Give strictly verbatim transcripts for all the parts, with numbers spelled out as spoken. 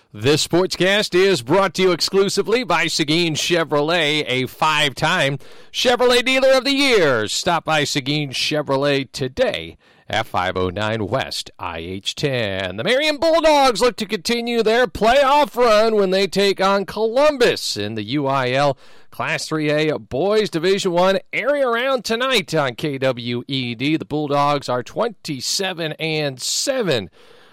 This sportscast is brought to you exclusively by Seguin Chevrolet, a five-time Chevrolet Dealer of the Year. Stop by Seguin Chevrolet today at five oh nine West I H ten. The Marion Bulldogs look to continue their playoff run when they take on Columbus in the U I L Class three A Boys Division one area round tonight on K W E D. The Bulldogs are twenty-seven and seven.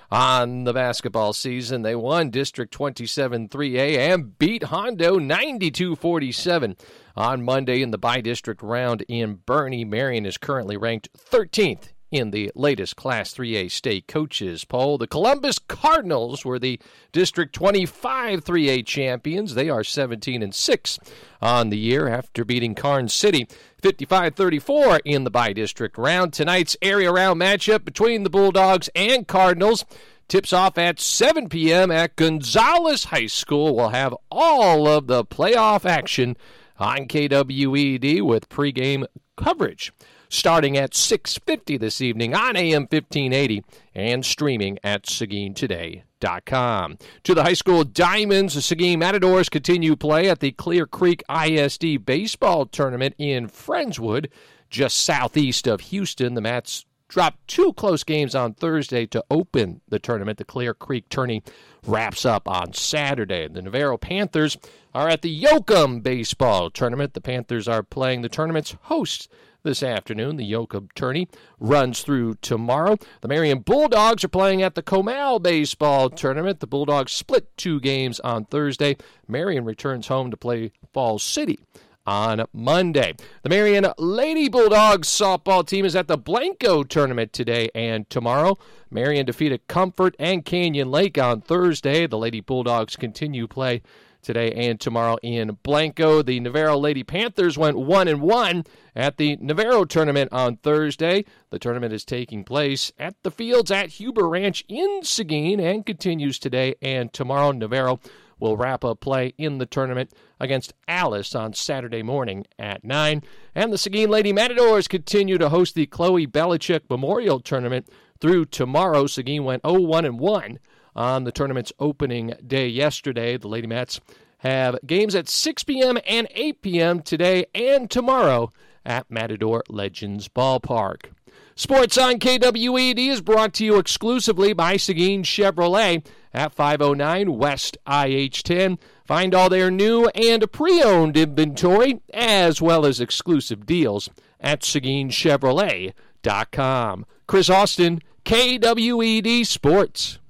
On the basketball season, they won District twenty-seven three A and beat Hondo ninety-two forty-seven on Monday in the by-district round in Bernie. Marion is currently ranked thirteenth in the latest Class three A state coaches poll. The Columbus Cardinals were the District twenty-five three A champions. They are seventeen and six on the year after beating Karnes City fifty-five thirty-four in the by-district round. Tonight's area round matchup between the Bulldogs and Cardinals tips off at seven p.m. at Gonzales High School. We'll have all of the playoff action on K W E D with pregame coverage starting at six fifty this evening on A M fifteen eighty and streaming at Seguin Today dot com. To the high school Diamonds, the Seguin Matadors continue play at the Clear Creek I S D baseball tournament in Friendswood, just southeast of Houston. The Mats dropped two close games on Thursday to open the tournament. The Clear Creek tourney wraps up on Saturday. The Navarro Panthers are at the Yoakum baseball tournament. The Panthers are playing the tournament's hosts this afternoon. The Yoakum tourney runs through tomorrow. The Marion Bulldogs are playing at the Comal baseball tournament. The Bulldogs split two games on Thursday. Marion returns home to play Falls City on Monday. The Marion Lady Bulldogs softball team is at the Blanco tournament today and tomorrow. Marion defeated Comfort and Canyon Lake on Thursday. The Lady Bulldogs continue play today and tomorrow in Blanco. The Navarro Lady Panthers went one and one at the Navarro tournament on Thursday. The tournament is taking place at the fields at Huber Ranch in Seguin and continues today and tomorrow. Navarro will wrap up play in the tournament against Alice on Saturday morning at nine. And the Seguin Lady Matadors continue to host the Chloe Belichick Memorial Tournament through tomorrow. Seguin went oh one and one on the tournament's opening day yesterday. The Lady Mats have games at six p.m. and eight p.m. today and tomorrow at Matador Legends Ballpark. Sports on K W E D is brought to you exclusively by Seguin Chevrolet at five oh nine West I H ten. Find all their new and pre-owned inventory as well as exclusive deals at Seguin Chevrolet dot com. Chris Austin, K W E D Sports.